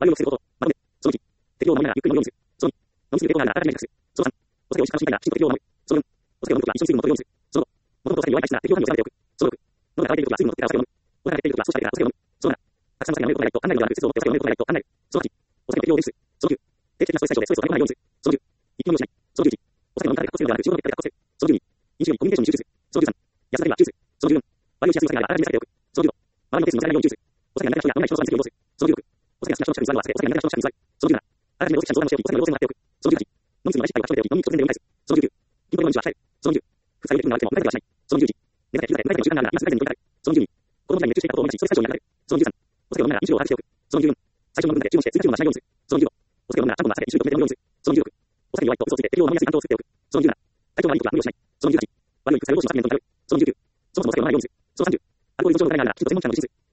バイオを防ぐこと。まとめ。その1。適用を守りながらゆっくり飲むようにする。その2。飲みすぎる抵抗があるなら新たに自覚する。その3。お酒を意識から心配なきちんと適用を守る。その4。お酒を飲むときは一緒に水分を取るようにする。その5。もともとお酒に弱い体質な適応反応を定めておく。その6。喉が渇いているときは水分を取ってからお酒を飲む。お腹が減っているときは少し食べてからお酒を飲む。その7。たくさんお酒が飲めることがないと案内のではなく、節度を持ってお酒を飲めることがないと案内。その8。お酒の適用を重視する。その9。定期的なストレス解消でストレスを溜め込まないようにする。その10。一気飲みをしない。その11。お酒の飲み方でカッコつけるのではなく、仕事でペットでカッコつける。その12。飲酒後にコミュニケーションに集中する。その13。安酒には注意する。その14。バイオしやすいお酒があらかじめ避けておく。その15。周りのペースに乗せないように注意する。お酒が苦手な人や飲めない人の相談にを要する。その16。お酒が好きな人の近くに座るのは避け、お酒が苦手な人の近くに座る。その17。あらかじめ同席者に相談をしておき、お酒の要請もらっておく。その18。飲みすぎの失敗は人によっておき、飲みに突然で読み返す。その19。筋トレの日は控える。その20。副作用で気分が悪くても無駄遣いはしない。その21。目立て気分の時間があるなら今すぐ改善に取り掛かる。その22。子供時代に熱中していたことを思い出し、ストレス解消に役立てる。その23。お酒を飲むなら飲酒量を把握しておく。その24。最初の分だけ注文して追加注文はしないようにする。その25。お酒を飲むならちゃんと回して一緒に止めて飲むようにする。その26。お酒に弱いと嘘をついて適量を飲みやすい担当を作っておく。その27。体調が悪いときは無理をしない。その28。悪い副作用防止のサプリメントに頼る。その29。そもそもお酒を飲まないようにする。その30。アルコール依存症の疑いがあるならきちんと専門機関を受診する。